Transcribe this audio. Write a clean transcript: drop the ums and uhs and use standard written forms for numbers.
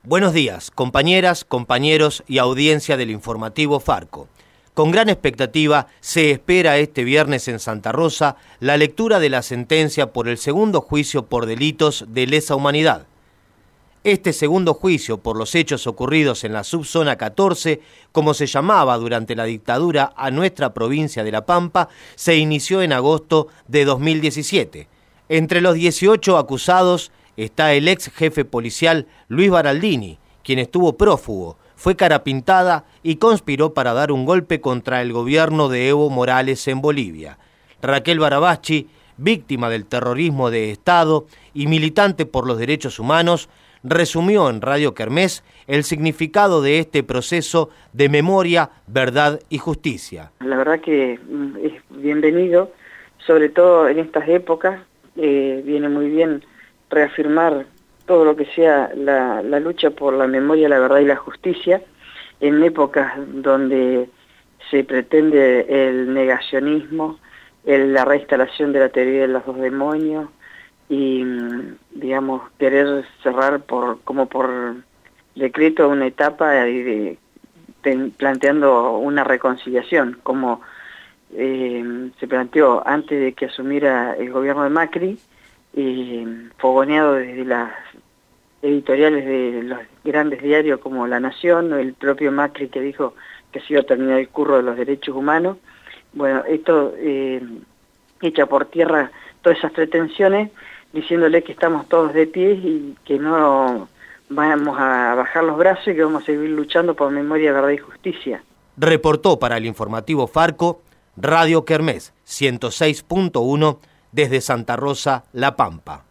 Buenos días, compañeras, compañeros y audiencia del informativo Farco. Con gran expectativa se espera este viernes en Santa Rosa la lectura de la sentencia por el segundo juicio por delitos de lesa humanidad. Este segundo juicio por los hechos ocurridos en la subzona 14, como se llamaba durante la dictadura a nuestra provincia de La Pampa, se inició en agosto de 2017. Entre los 18 acusados está el ex jefe policial Luis Baraldini, quien estuvo prófugo, fue cara pintada y conspiró para dar un golpe contra el gobierno de Evo Morales en Bolivia. Raquel Barabachi, víctima del terrorismo de Estado y militante por los derechos humanos, resumió en Radio Kermés el significado de este proceso de memoria, verdad y justicia. La verdad que es bienvenido, sobre todo en estas épocas, viene muy bien reafirmar todo lo que sea la lucha por la memoria, la verdad y la justicia, en épocas donde se pretende el negacionismo, la reinstalación de la teoría de los dos demonios y, digamos, querer cerrar como por decreto una etapa planteando una reconciliación, como se planteó antes de que asumiera el gobierno de Macri, fogoneado desde las editoriales de los grandes diarios como La Nación, o el propio Macri que dijo que se iba a terminar el curro de los derechos humanos. Bueno, esto echa por tierra todas esas pretensiones, diciéndole que estamos todos de pie y que no vamos a bajar los brazos y que vamos a seguir luchando por memoria, verdad y justicia. Reportó para el informativo Farco, Radio Kermés 106.1 desde Santa Rosa, La Pampa.